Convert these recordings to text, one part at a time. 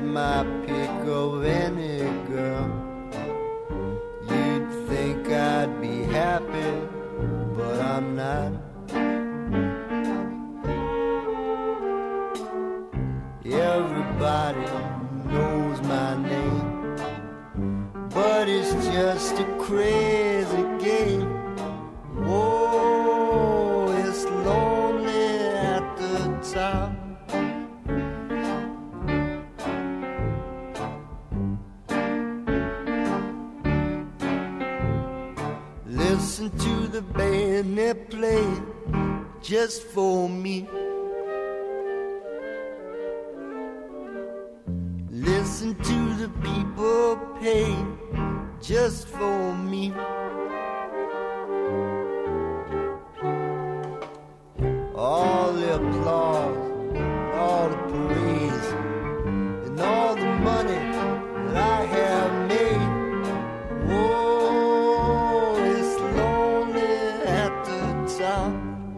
my pick of any girl. You'd think I'd be happy, but I'm not. Everybody knows my name, but it's just a crazy game. Oh, it's lonely at the top. Listen to the band they play just for me. Listen to the people pay just for me. All the applause, all the praise, and all the money that I have made. Oh, it's lonely at the top.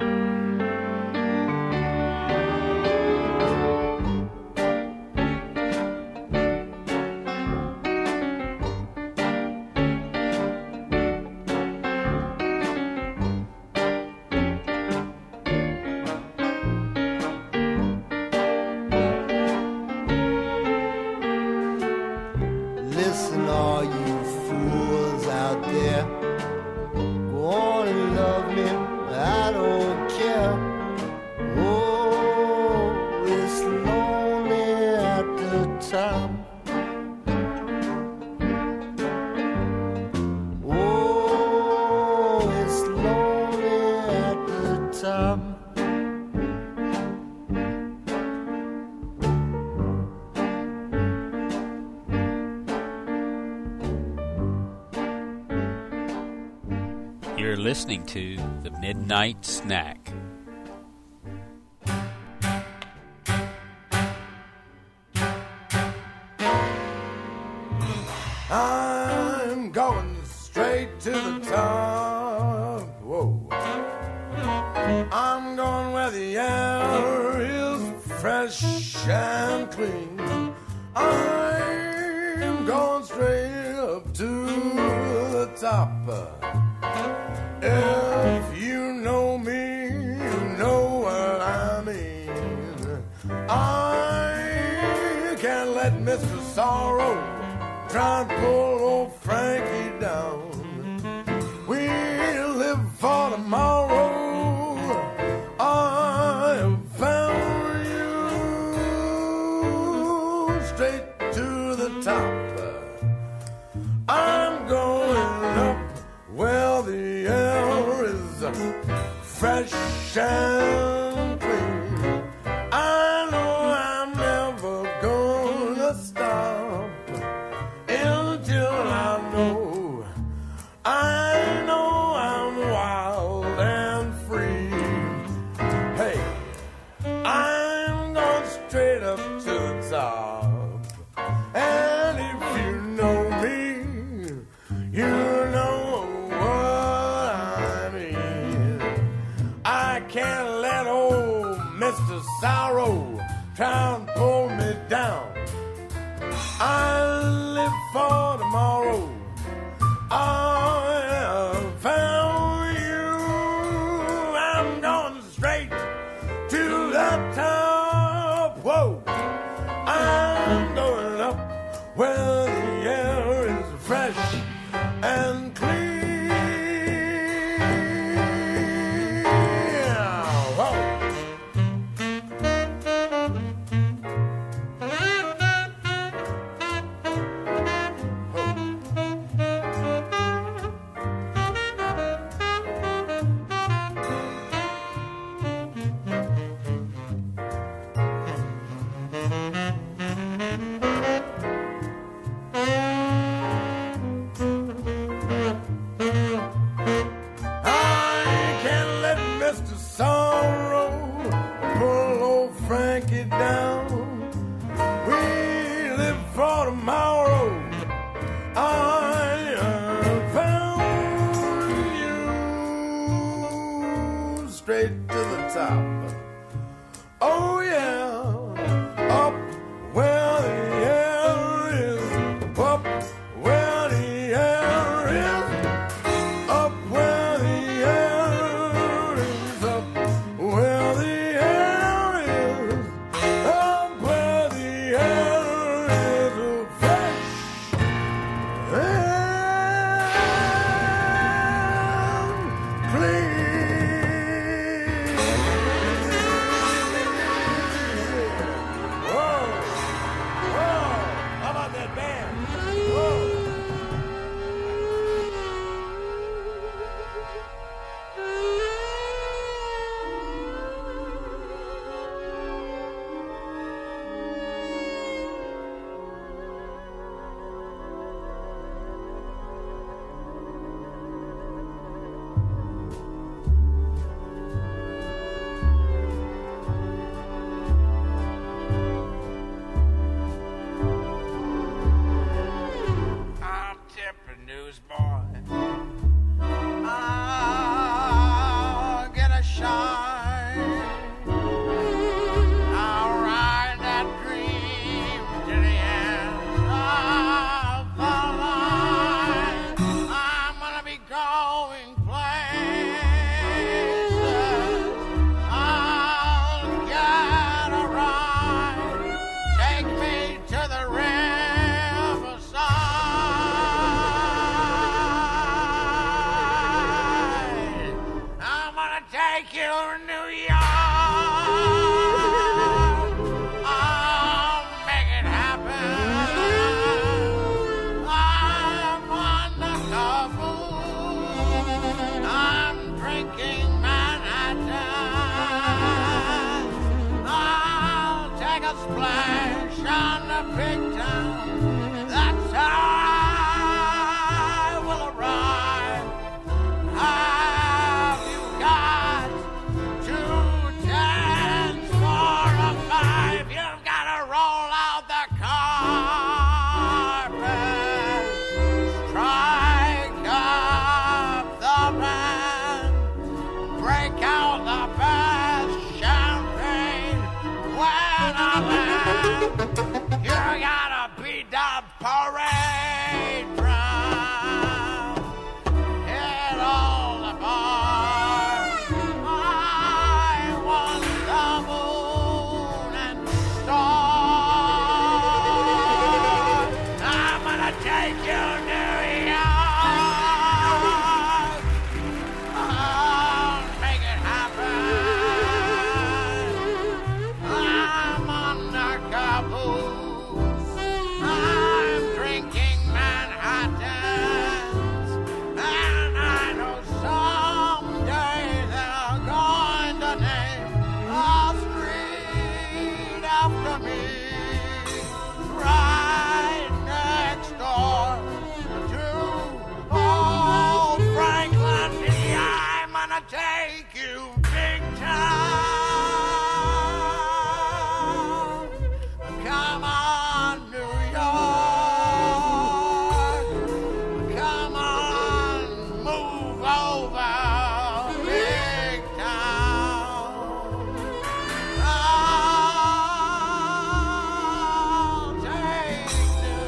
Listen, all you fools out there, go on and love me, I don't care. Oh, it's lonely at the top. Oh, it's lonely at the top. You're listening to The Midnight Snack. I'm going straight to the top. Whoa. I'm going where the air is fresh and clean. I'm going straight up to the top. If you know me, you know what I mean. I can't let Mr. Sorrow try and pull old Frankie down. We live for tomorrow. I have found you straight to the top. I'm going up where the air is fresh and clean. I know I'm never gonna stop until I know I'm wild and free. Hey, I'm going straight up to the top. And if you know me, you know what I mean. I can't let old Mr. Sorrow try and pull me down. I live for tomorrow. I have found you. I'm going straight to the top. Whoa. I'm going up where the air is fresh and clean. Whoa. straight to the top. Oh yeah, up where the air splash on the big town. That's how I will arrive. Have you got 2 tens for a 5? You've got to roll out the carpet, strike up the band, break out the best champagne when I land. You gotta beat the parade ground, hit all the bars. I want the moon and stars. I'm gonna take you New York. I'll make it happen. I'm on the caboose. I'm drinking Manhattans, and I know someday they're going to name a street after me, right next door to old Franklin D. I'm gonna take you big time. Come on, New York. Come on, move over, big town. I'll take New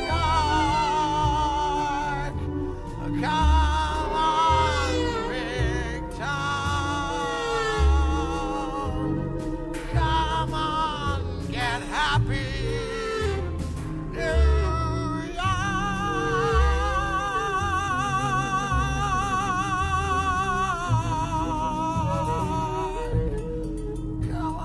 York. Come on, big town. Come on, get happy. New York. Come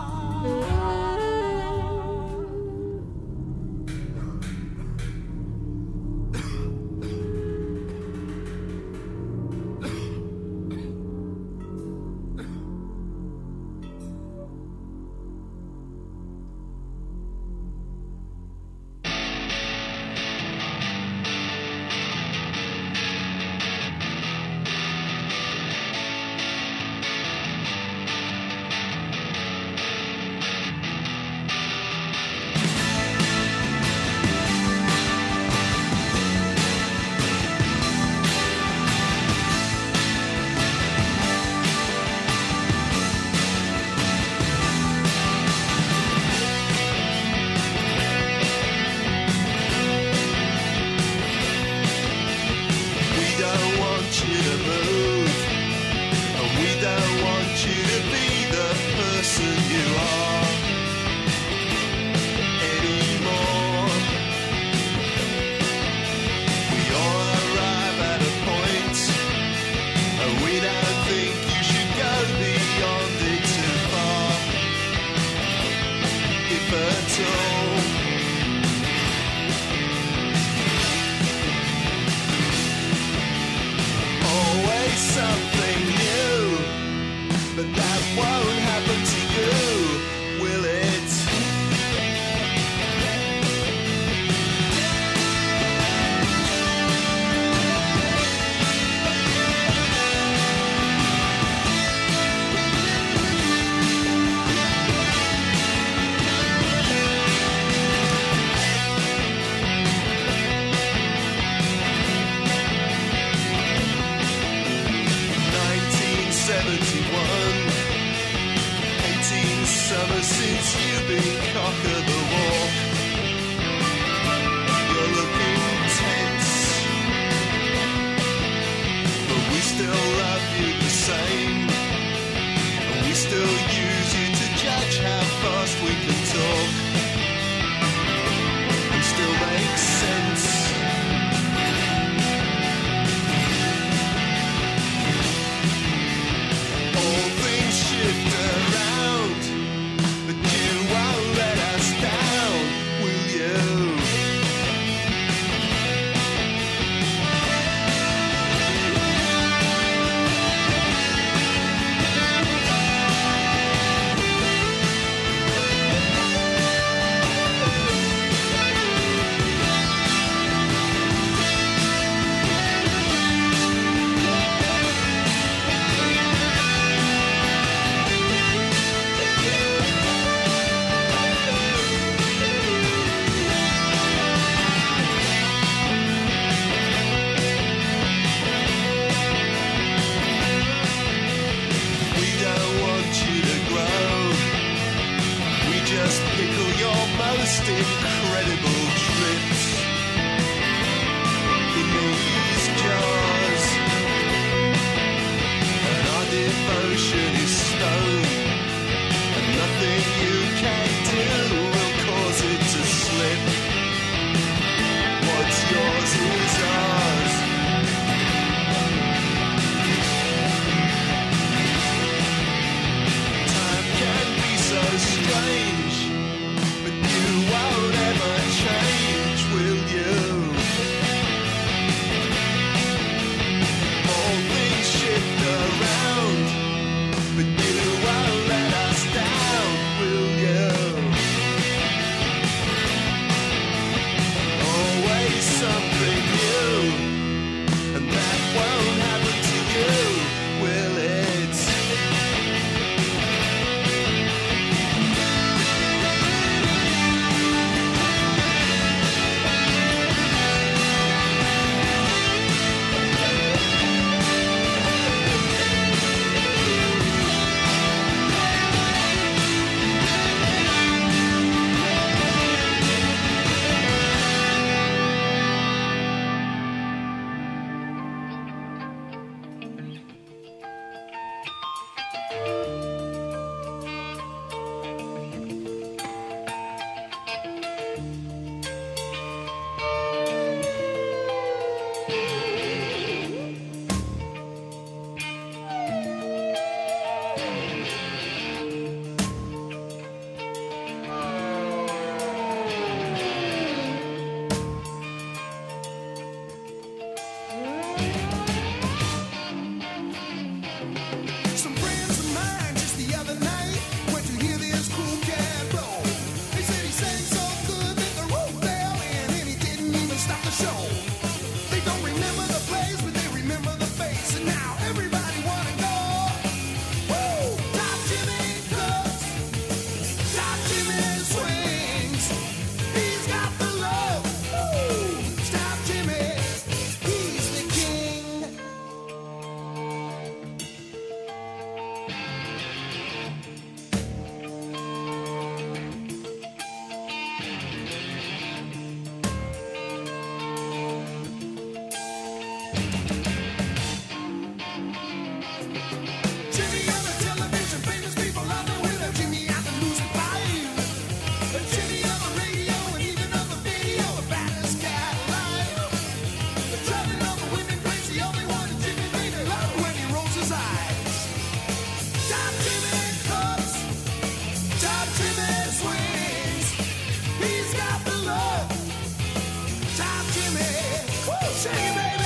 We don't want you to move, and we don't want you to be the person you are anymore. We all arrive at a point, and we don't think you should go beyond it too far, if at all. Always something new, but that won't happen to you, will it? 18 summers since you've been cock of the walk. You're looking tense, but we still love you the same, and we still use you to judge how fast we can talk and still make sense. Shift around, but you won't let us down. just pickle your most incredible trips in these jars. And our devotion is stone, and nothing you can do will cause it to slip. What's yours is ours. Time can be so strange, but you won't ever change, will you? All things shift around, but you won't let us down, will you? Always something new, and that won't happen to you, will it? Some friends of mine just the other night went to hear this cool cat roll. They said he sang so good that the roof fell in and he didn't even stop the show. They don't remember the place, but they remember the face, and now everybody wanna know. Woo! Top Jimmy cooks, Top Jimmy swings. He's got the love. Woo! Top Jimmy, he's the king. Jimmy on the television, famous people out there with him. Jimmy out the losing fight. Jimmy on the radio and even on the video, the baddest cat alive. Driving all the women crazy, only one Jimmy made it love when he rolls his eyes. Top Jimmy cooks, Top Jimmy swings. He's got the love. Top Jimmy, woo, shake it, baby.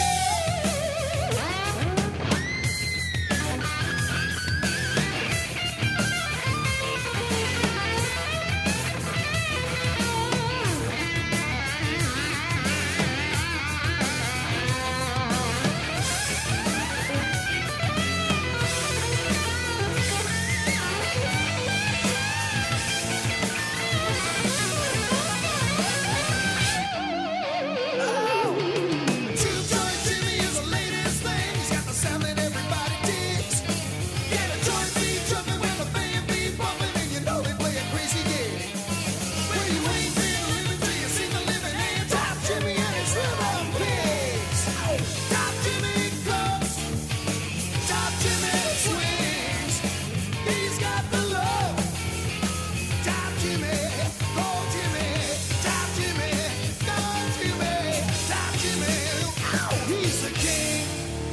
Two-joint Jimmy is the latest thing. He's got the sound that everybody digs. Yeah, the joint be jumping when the band be bumping, and you know they play a crazy gig. When you ain't been living till you see the living hand. Top Jimmy and his rhythm pigs. Top Jimmy cooks, Top Jimmy swings. He's got the love. Top Jimmy, go Jimmy. Top Jimmy, go Jimmy. Top Jimmy, ow, he's the king.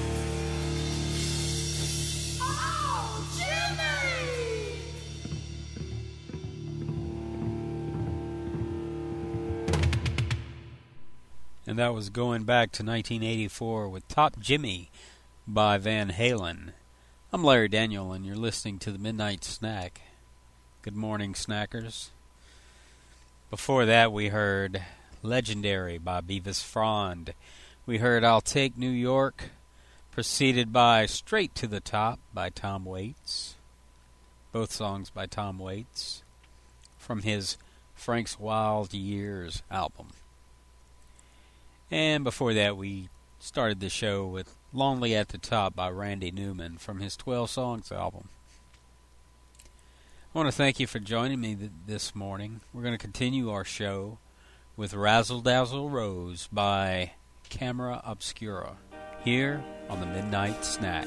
Oh, Jimmy! And that was going back to 1984 with Top Jimmy by Van Halen. I'm Larry Daniel, and you're listening to the Midnight Snack. Good morning, snackers. Before that, we heard Legendary by Beavis Frond. We heard I'll Take New York, preceded by Straight to the Top by Tom Waits. Both songs by Tom Waits from his Frank's Wild Years album. And before that, we started the show with Lonely at the Top by Randy Newman from his 12 Songs album. I want to thank you for joining me this morning. We're going to continue our show with Razzle Dazzle Rose by Camera Obscura here on the Midnight Snack.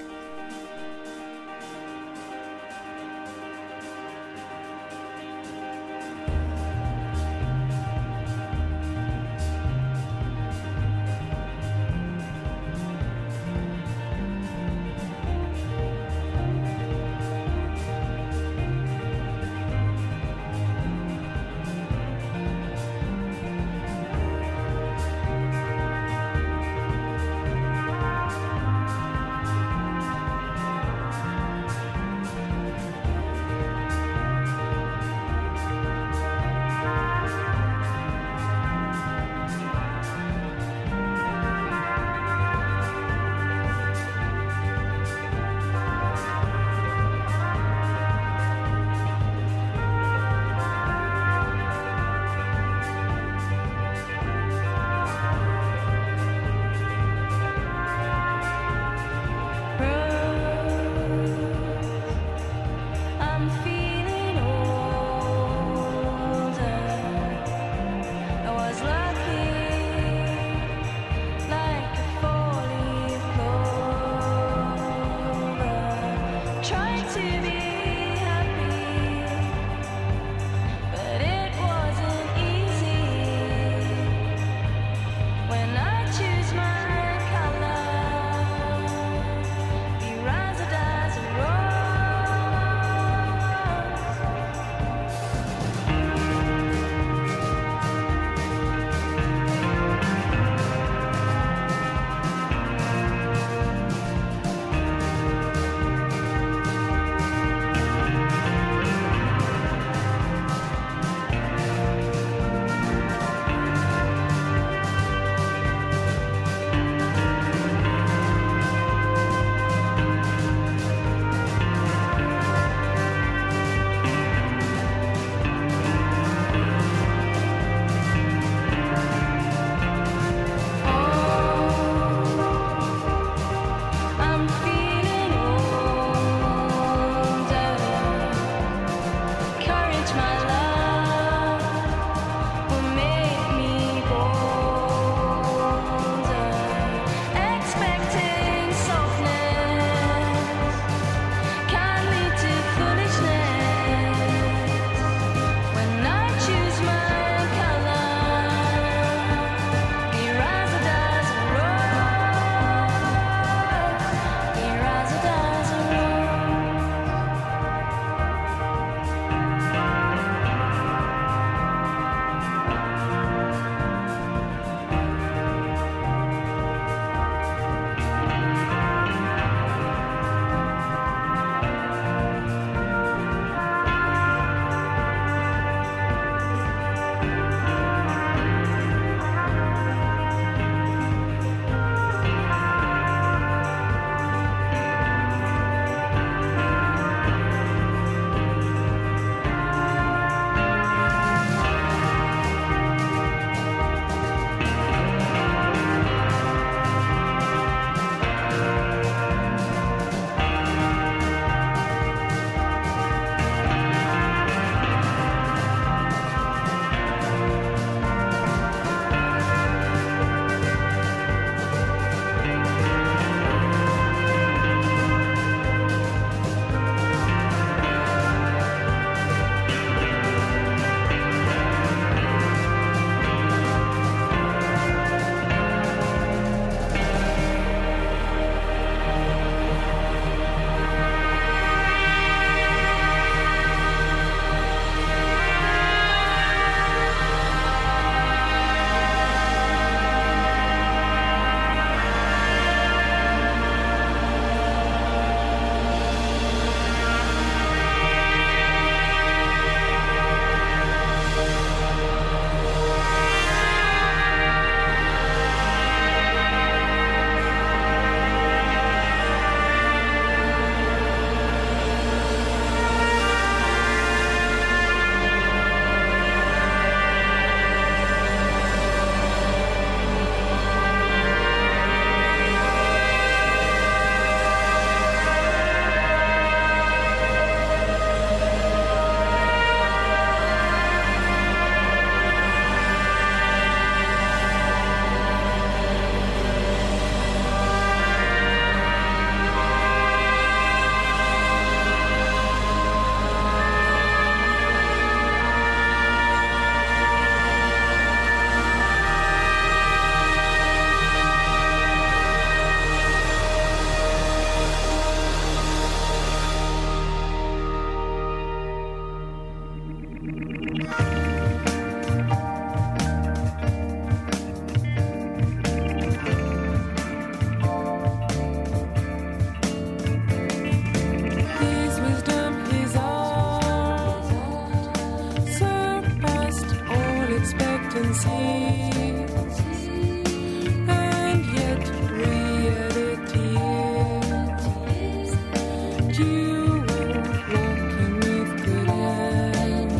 seas, and yet reality is dual walking with good and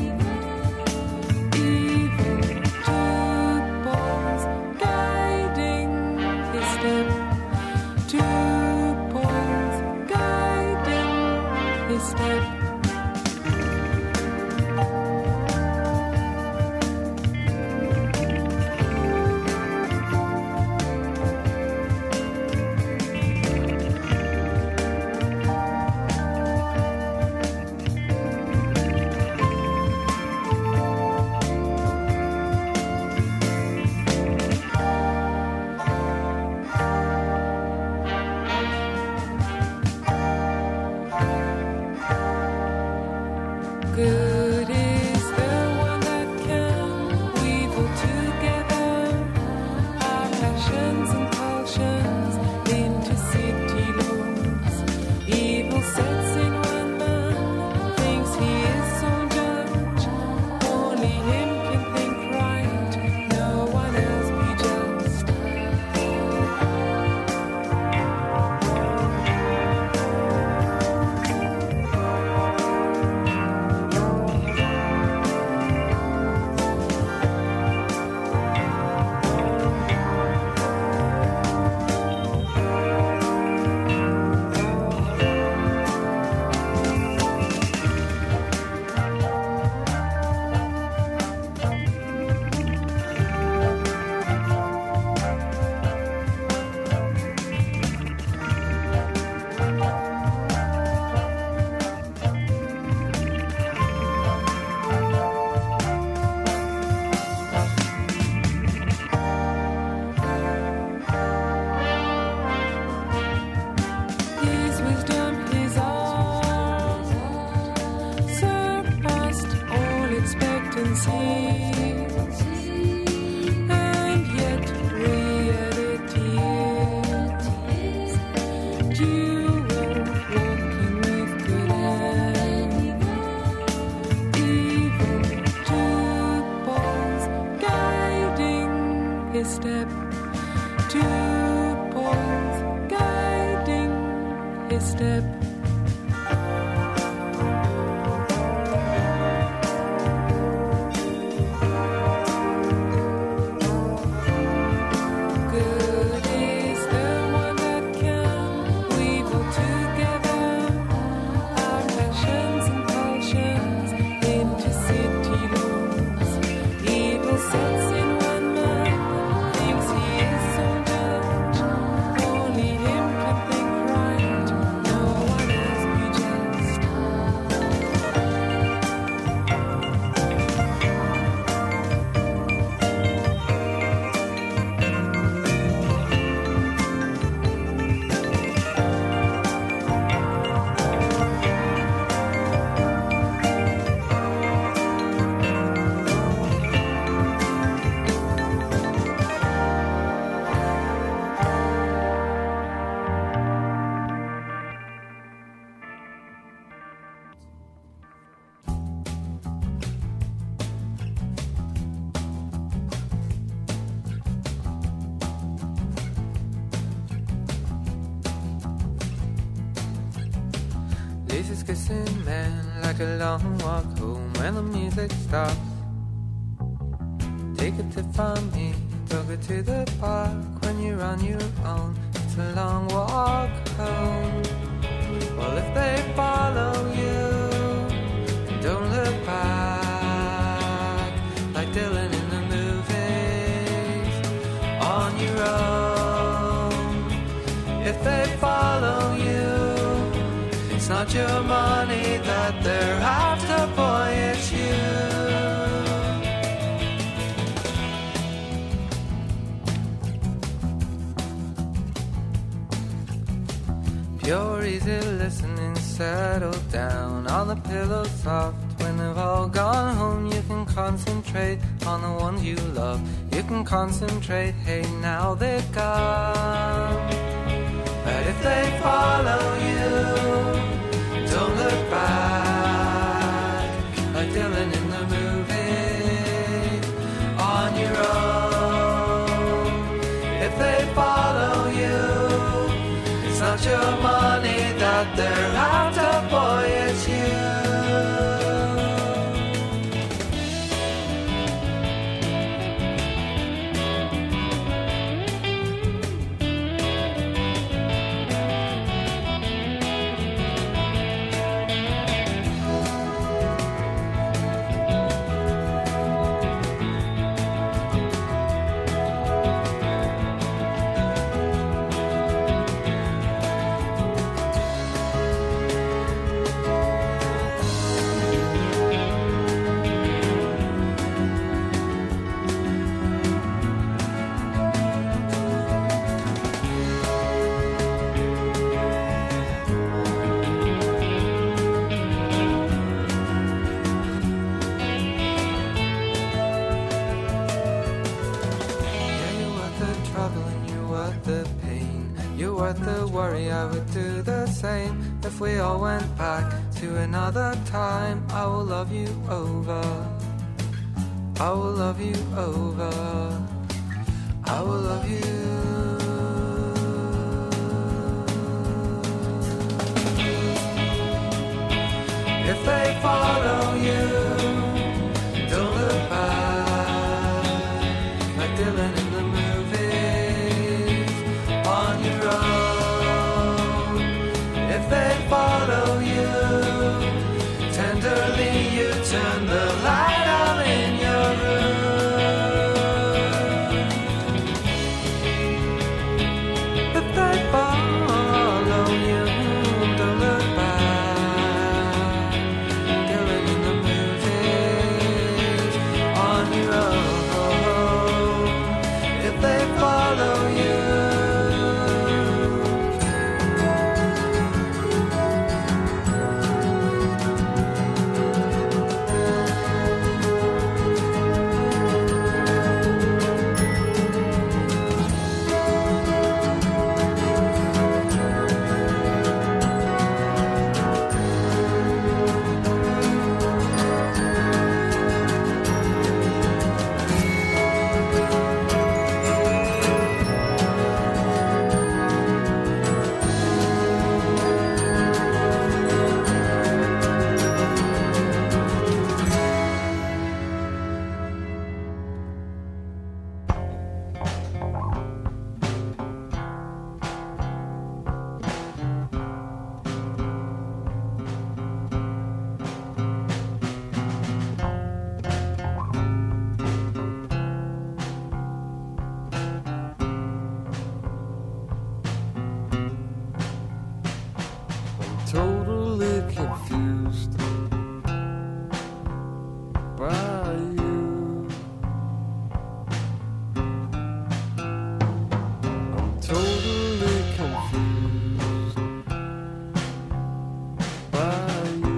evil, two poles guiding his step, two poles guiding his step. Good is the one that can weave all together our passions and pulsions into city laws. Evil sets in one man, thinks he is sole judge. Only him can think right, no one else be just. His wisdom, his art, surpassed all expectancies, and yet reality is dual walking with good and evil, two poles guiding his step, two poles guiding his step. Good is the one that can weave all together our passions and pulsions into city laws. Evil sets in one man, thinks he is sole judge. Only him can think right, no one else be just. Lisa's kissing man like a long walk home when the music stops. Take a tip from me, took her to the park when you're on your own. It's a long walk home. Well, if they follow you, don't look back like Dylan in the movies. On your own, if they follow you, it's not your money that they're after, boy, it's you. Pure, easy listening, settle down on the pillow soft. When they've all gone home, you can concentrate on the ones you love. You can concentrate, hey, now they've gone. But if they follow you, don't look back like Dylan in the movie. On your own. worth the worry, I would do the same. If we all went back to another time, I will love you over. I will love you over. I will love you. If they follow you, don't look back, like Dylan in the movies, on your own. If they follow you, tenderly you turn the light on in your room. If they follow you, don't look back. Totally confused by you. I'm totally confused by you.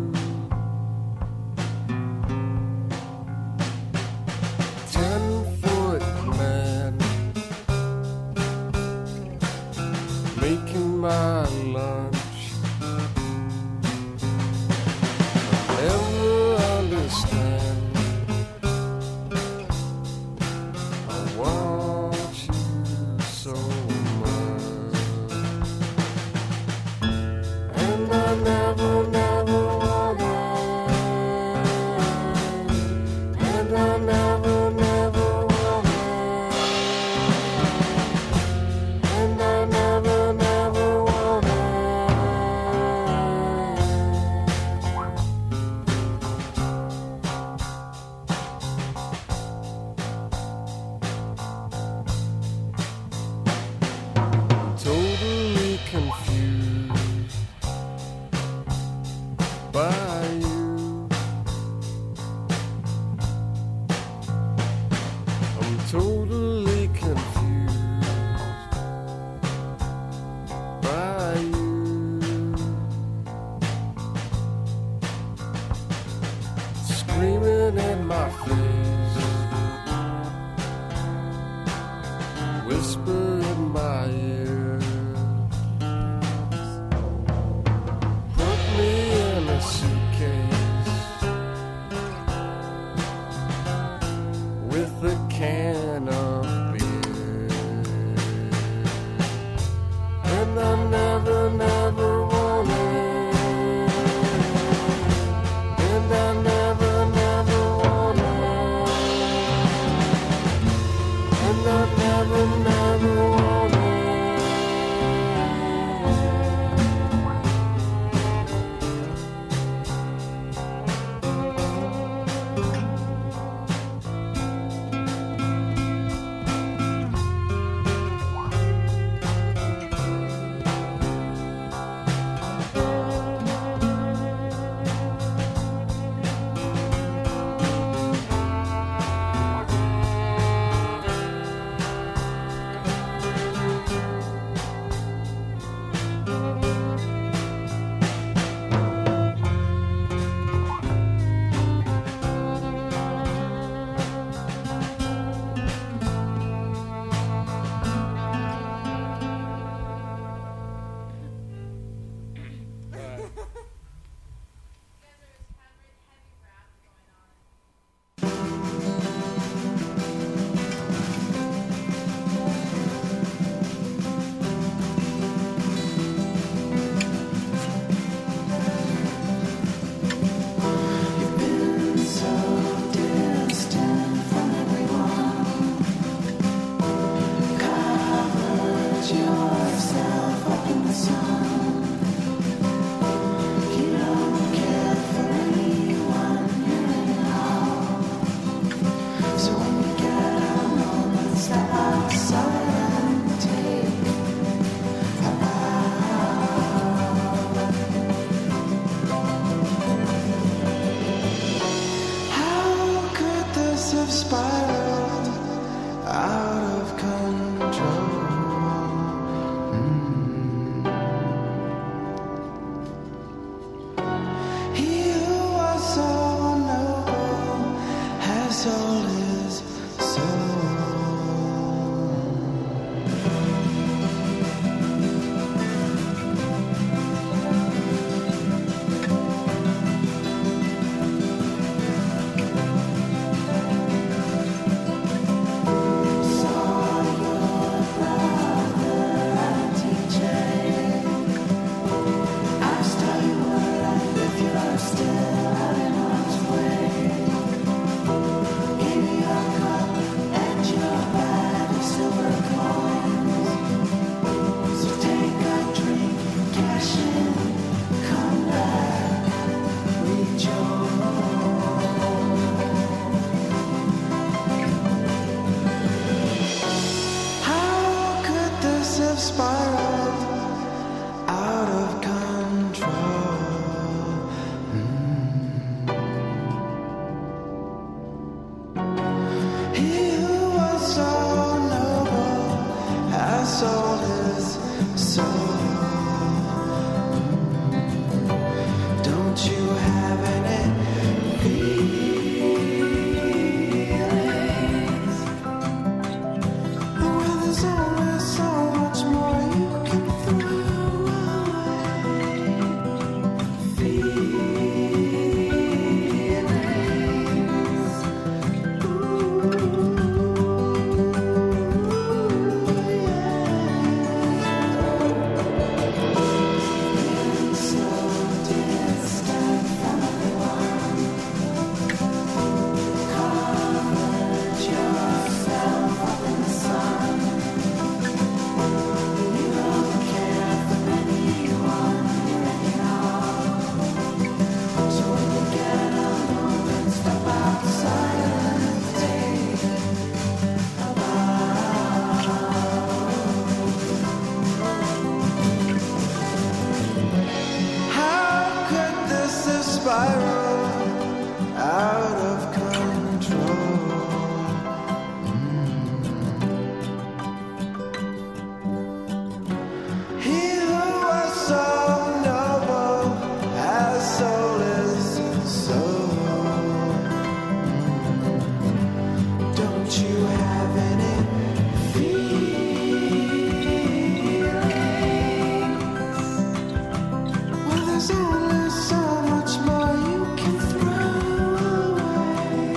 10-foot man making my lunch. Never understand. I want you so much, and I never, never wanna, and I never, never wanna, and I never, never wanna. Totally confused by you. I'm totally confused by you. Screaming in my face, whisper in my ear. Put me in a suitcase with a can of beer, and I never, never wanted, and I never, never wanted. have spiraled out of control. He who was so noble has sold his soul. Spiraled out of control. He who was so noble has sold his soul. Don't you have any feelings? Well, there's only so much more you can throw away. Feelings. Ooh, yeah. So distant from the one. Covered yourself up in the sun. You don't care for anyone anyhow. So when you get alone and step outside and think about how could this have spiraled out of control? He who was so noble has sold his soul. Don't you have any feelings? Well, there's only so much more you can throw away.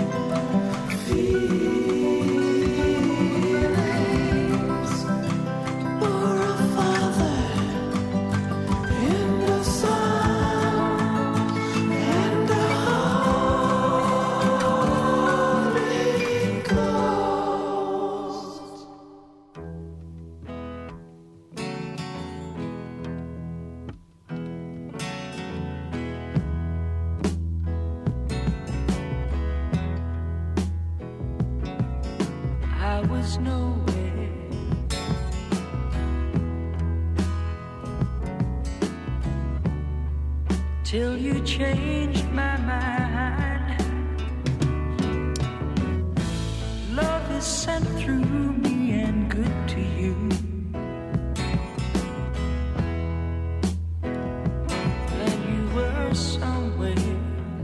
Feelings. Or a father and a son and a Holy Ghost. I was nowhere till you changed my mind. Love is sent through me and good to you. And you were somewhere.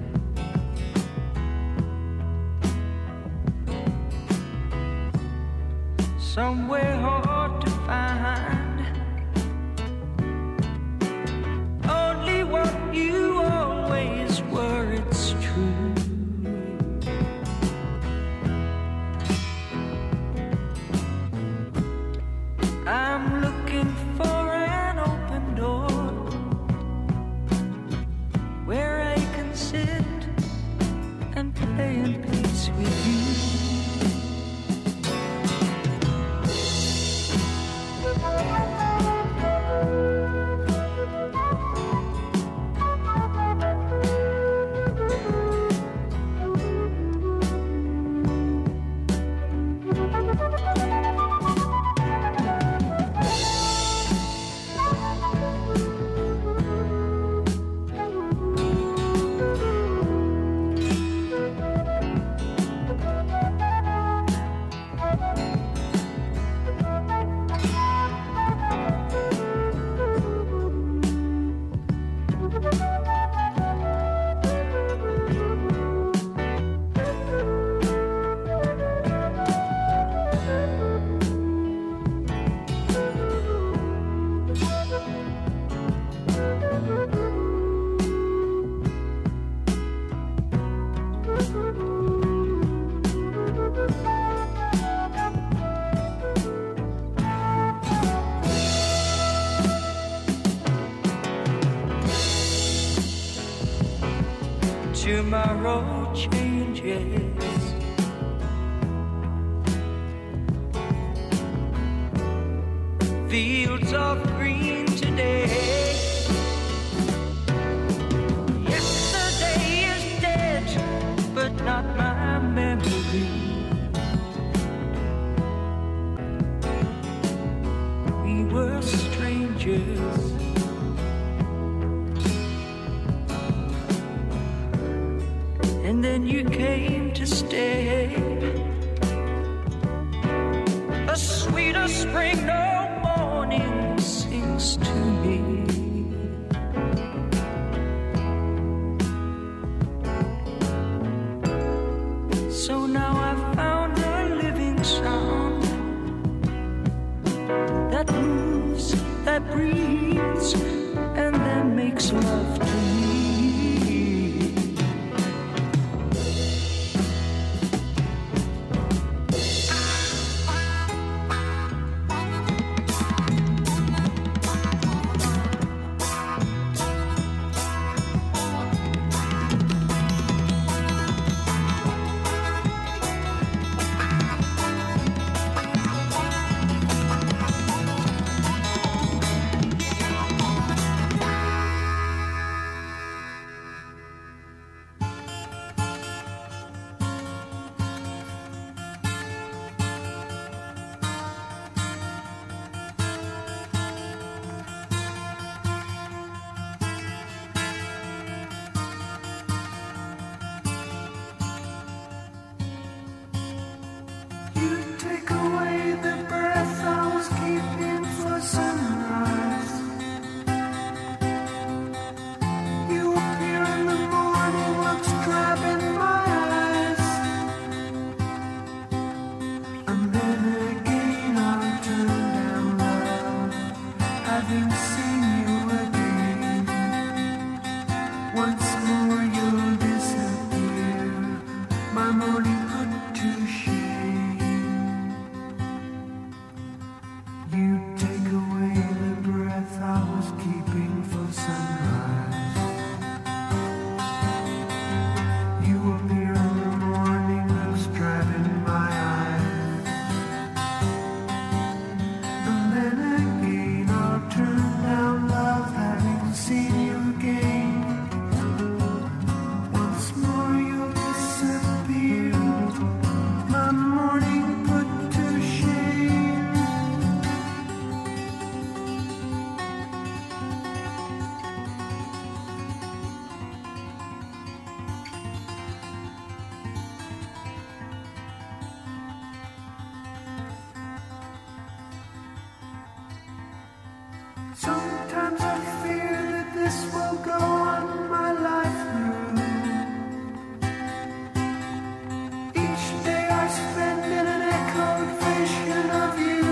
Somewhere hard to find. Only what you always were, it's true. I'm looking for an open door where I can sit and play in peace with you. tomorrow changes. Fields of green today. Yesterday is dead, but not my memory. We were strangers. And then you came to stay. A sweeter spring no morning sings to me. So now I've found a living sound that moves, that breathes, and then makes love to me. Sometimes I fear that this will go on my life through. Each day I spend in an echoed vision of you.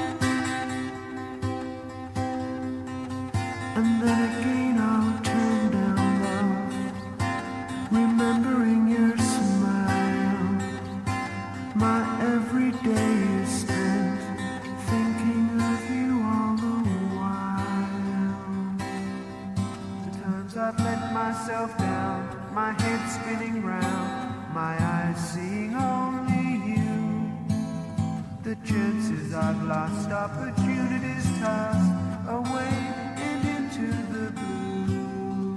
And then again I'll turn down love, remembering your smile. My every day is spent thinking of you all the while. The times I've let myself down, my head spinning round, my eyes seeing only you. The chances I've lost, opportunities tossed away and into the blue.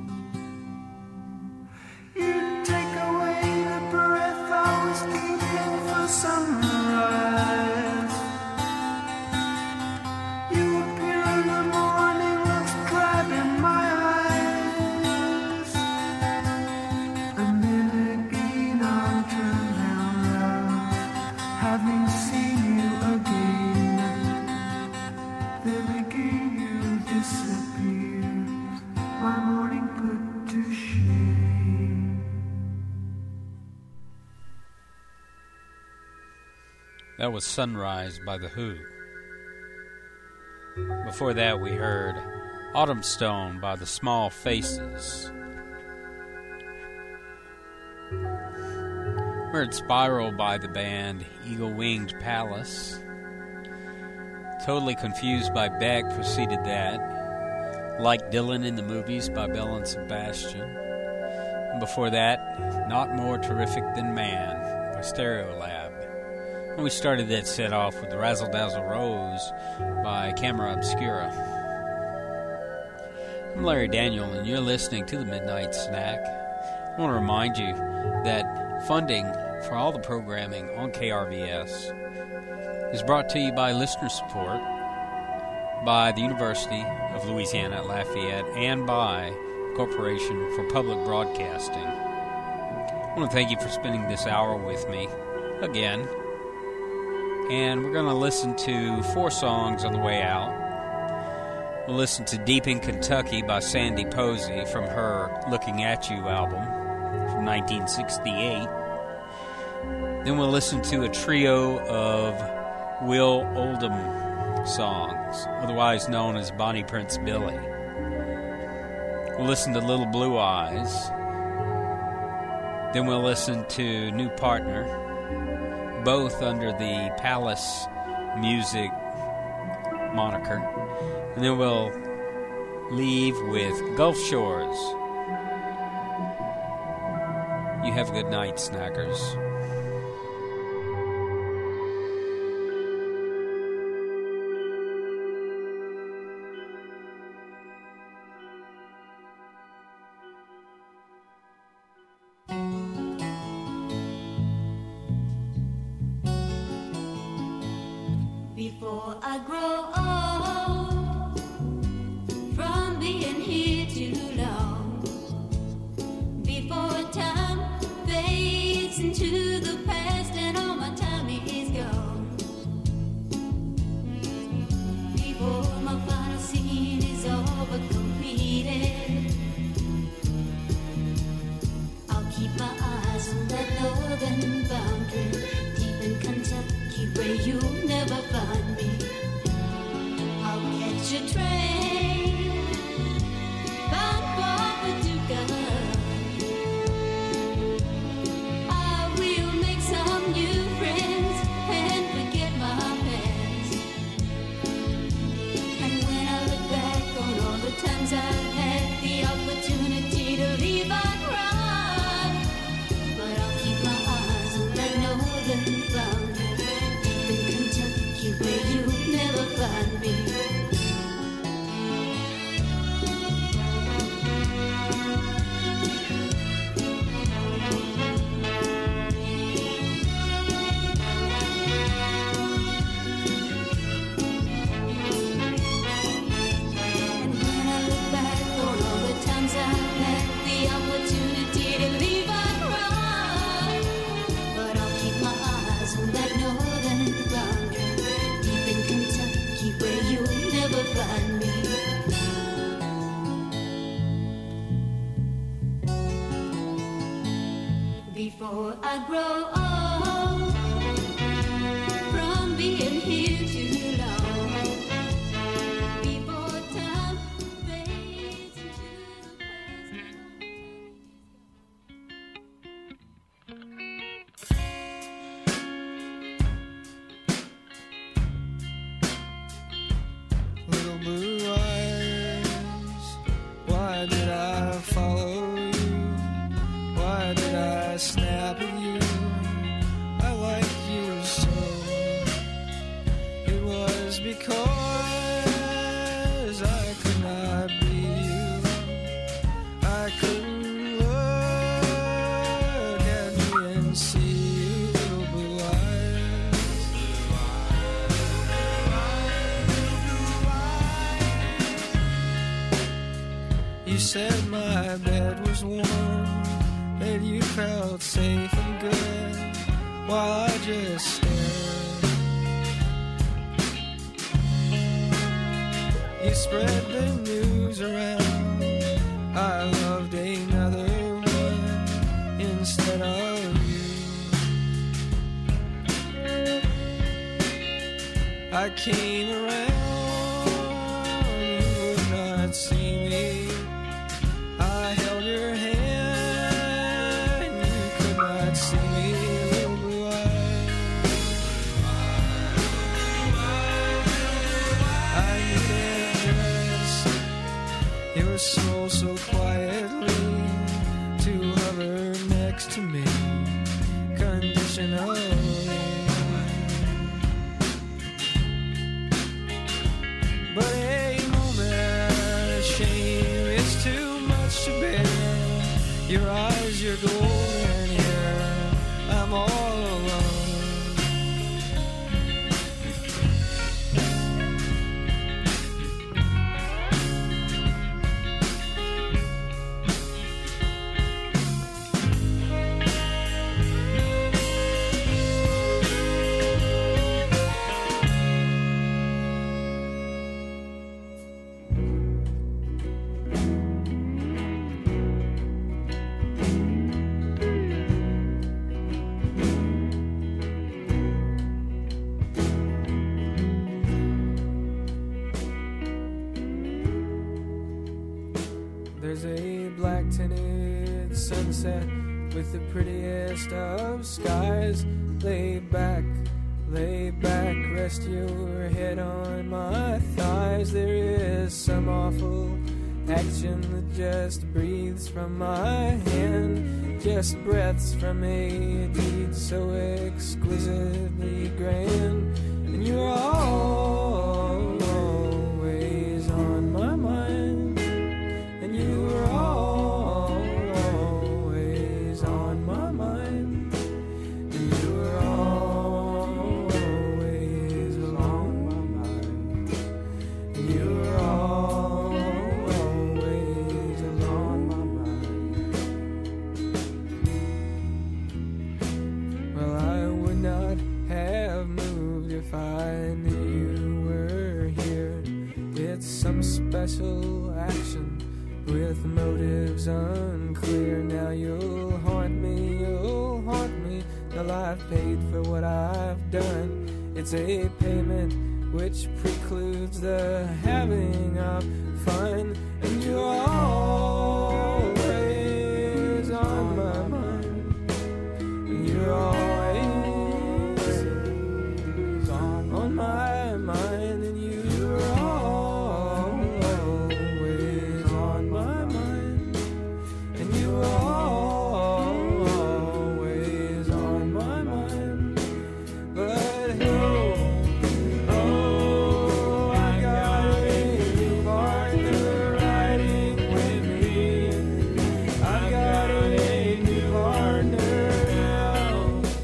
You take away the breath I was keeping for sunrise. You appear in the morning, looks drab in my eyes. And then again I'll turn down love, having seen you again. Then again you disappear, my morning put to shame. That was Sunrise by The Who. Before that, we heard Autumn Stone by The Small Faces. We heard Spiral by the band Eagle Winged Palace. Totally Confused by Beck preceded that. Like Dylan in the Movies by Belle and Sebastian. Before that, Not More Terrific Than Man by Stereolab. And we started that set off with Razzle Dazzle Rose by Camera Obscura. I'm Larry Daniel, and you're listening to the Midnight Snack. I want to remind you that funding for all the programming on KRVS is brought to you by listener support, by the University of Louisiana at Lafayette, and by the Corporation for Public Broadcasting. I want to thank you for spending this hour with me again. And we're going to listen to 4 songs on the way out. We'll listen to Deep in Kentucky by Sandy Posey from her Looking At You album from 1968. Then we'll listen to a trio of Will Oldham songs, otherwise known as Bonnie Prince Billy. We'll listen to Little Blue Eyes. Then we'll listen to New Partner, both under the Palace Music moniker. And then we'll leave with Gulf Shores. You have a good night, snackers. Before I grow old from being here too long, before time fades into the past and all my time is gone, before my final scene is all but completed, I'll keep my eyes on that northern boundary, deep in Kentucky where you'll never find me. I'll catch a train bound for Paducah. I will make some new friends and forget my past. And when I look back on all the times I've had the opportunity to leave, I cry. But I'll keep my eyes on that northern boundary, deep in Kentucky where you'll never find me. And when I look back on all the times I've had the opportunity to leave, I cry. But I'll keep my eyes on that northern boundary, deep in Kentucky where you'll never find me. Before I grow old from being here too long, before time fades into the Little blue eyes, why did I follow you? Why did I snap at you? I like you so. It was because I could not be you. I couldn't look at me and see you, little blue eyes. You said my bed was warm, that you felt safe and good, while I just stared. You spread the news around, I loved another one instead of you. I came around, you would not see me. I held your hand, you could not see me, little blue eyes. I needed rest, your soul so quietly to your eyes, you're golden. Here I'm all alone. There's a black tinted sunset with the prettiest of skies. Lay back, rest your head on my thighs. There is some awful action that just breathes from my hand, just breaths from a deed so exquisitely grand. And you're always on my mind, and you were always on my mind, and you were always on my mind, and you were always on my mind. Well, I would not have moved if I knew you were here. It's some special action with motives unclear. Now you'll haunt me till I've paid for what I've done. It's a payment which precludes the having of fun. And you're always on my mind, and you're always on my mind, and you're always on my mind, and you're always on my mind. But oh, I got a new partner riding with me. I got a new partner now.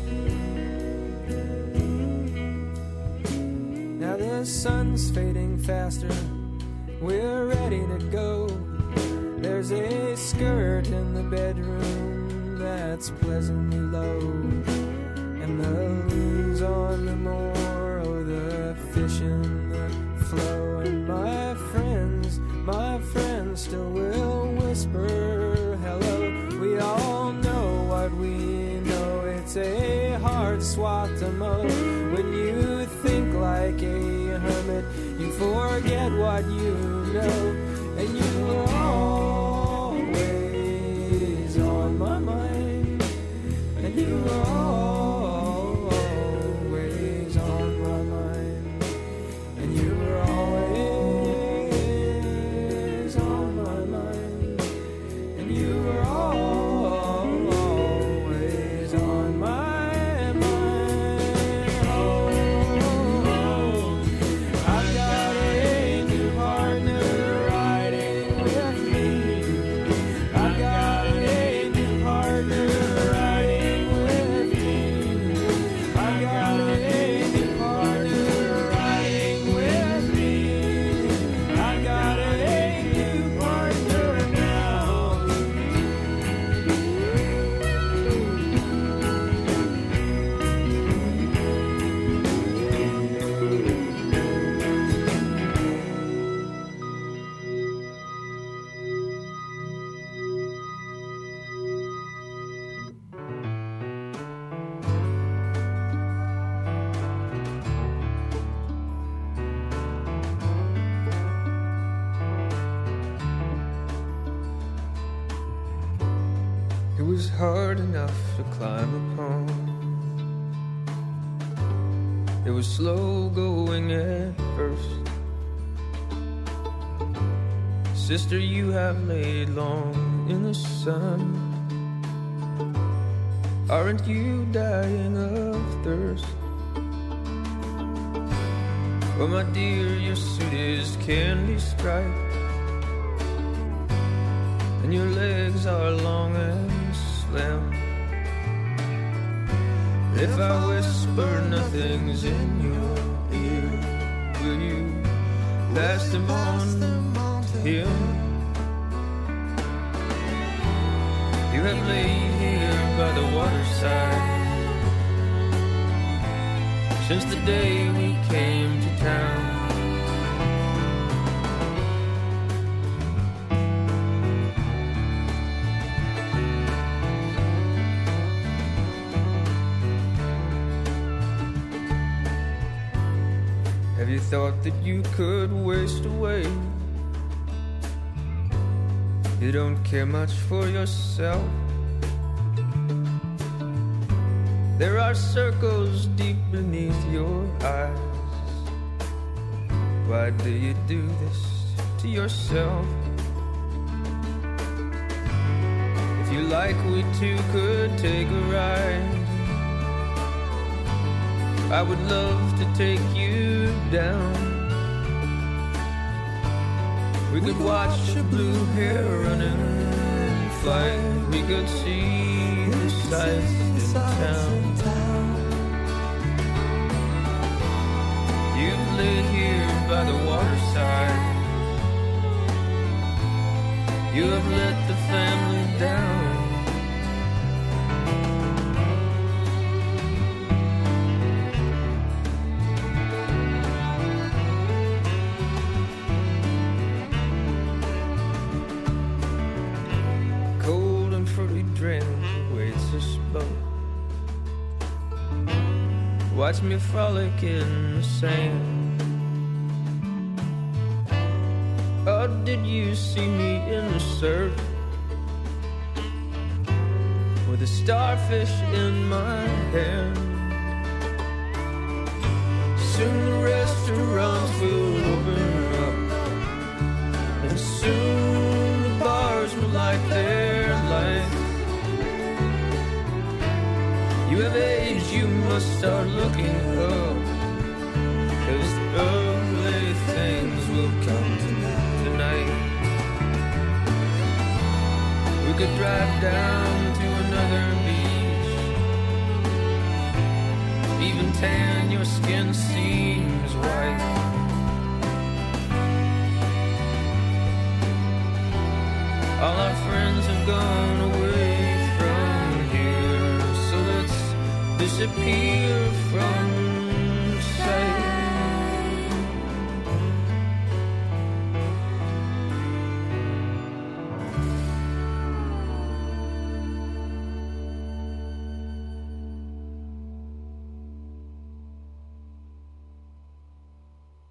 Now the sun's fading faster, we're ready to go. There's a skirt in the bedroom that's pleasantly low, and the loons on the moor, oh, the fish in the flow. And my friends still will whisper hello. We all know what we know. It's a hard swath to mow. When you think like a hermit, you forget what you know. And you are always on my mind, and you are always on my mind, and you are always on my mind, and you are always on my mind. Oh, I've got a new partner riding with me. I've got a new partner riding with me. I've got a new partner riding with me. I've got a new partner now. It was hard enough to climb upon. It was slow going at first. Sister, you have laid long in the sun. Aren't you dying of thirst? Well, my dear, your suit is candy striped, and and your legs are long and slim. If I whisper nothing's in your ear, will you pass them on to him? You have laid here by the waterside since the day we came to town. Have you thought that you could waste away? You don't care much for yourself. There are circles deep beneath your eyes. Why do you do this to yourself? If you like, we two could take a ride. I would love to take you down. We could watch a blue heron and flight. We could see the sights in town. You've laid here by the waterside. You have let the family down. Watch me frolic in the sand. Or did you see me in the surf with a starfish in my hand? Soon the restaurants will open up, and soon the bars will light their lights. You have age, you must start looking up, 'cause ugly things will come tonight. We could drive down to another beach. Even tan, your skin seems white. All our friends have gone away from here, so let's disappear from